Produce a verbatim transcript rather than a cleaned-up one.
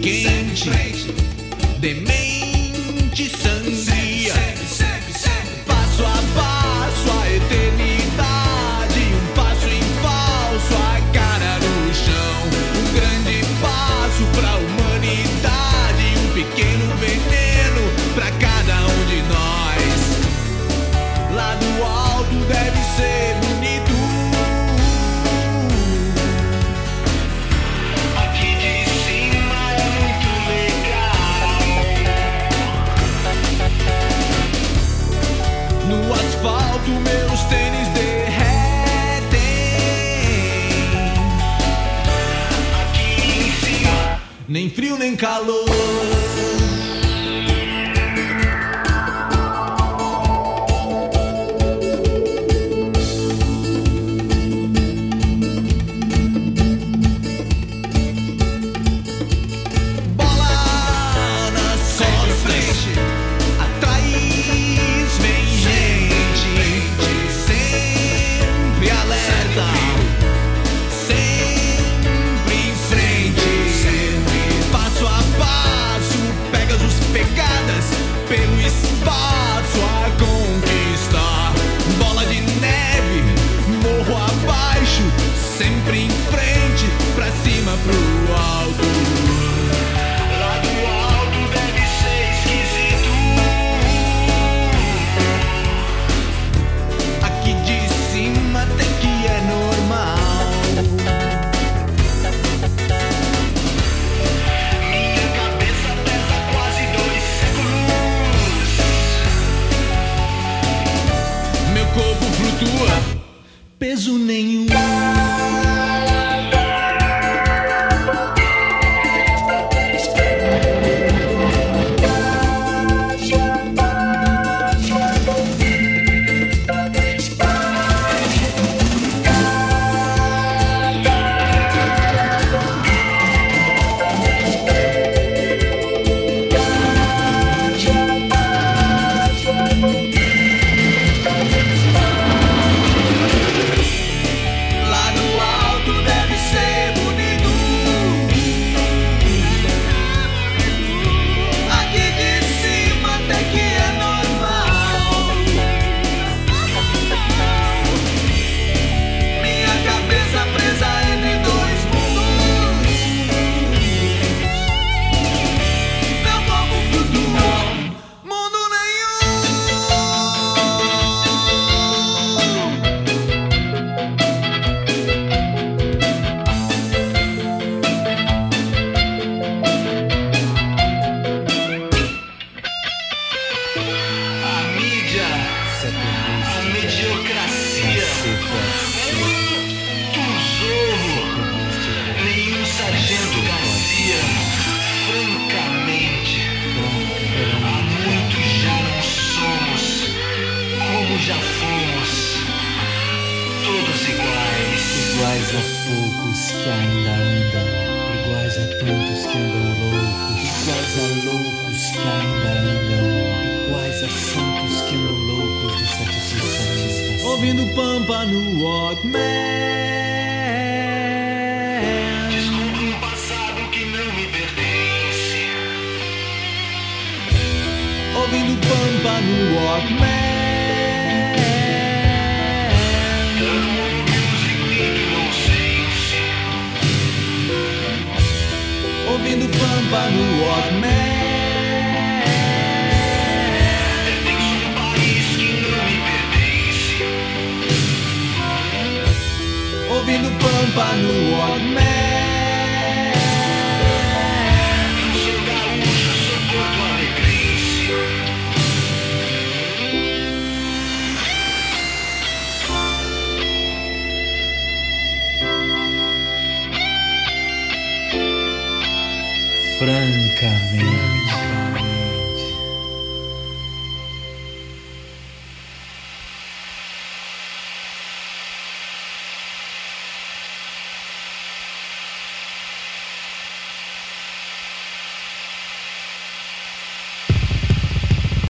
quente, demente, sangria. Passo a passo, a eternidade, um passo em falso, a cara no chão. Um grande passo pra humanidade, um pequeno veneno pra cada um de nós. Lá do alto deve ser bonito, aqui de cima é muito legal. No asfalto meus tênis derretem, aqui em cima nem frio nem calor. Pelo espaço a conquistar, bola de neve, morro abaixo, sempre em frente, pra cima, pro alto. Lá do alto deve ser esquisito, aqui de cima até que é normal. Corpo flutua, peso nenhum. A mediocracia, muito zorro, nenhum sargento Garcia. Francamente, há muito já não somos como já fomos, todos iguais. Iguais a poucos que ainda andam, iguais a tantos que andam loucos, iguais a loucos que ainda andam, iguais a santos que andam loucos de satisfação. Ouvindo Pampa no Walkman, descubro um passado que não me pertence. ouvindo Pampa no Walkman, ouvindo Pampa no Walkman. Pertenço a um país que não me pertence. Ouvindo Pampa no Walkman. Não sou gaúcho, sou porto-alegrense. Francamente.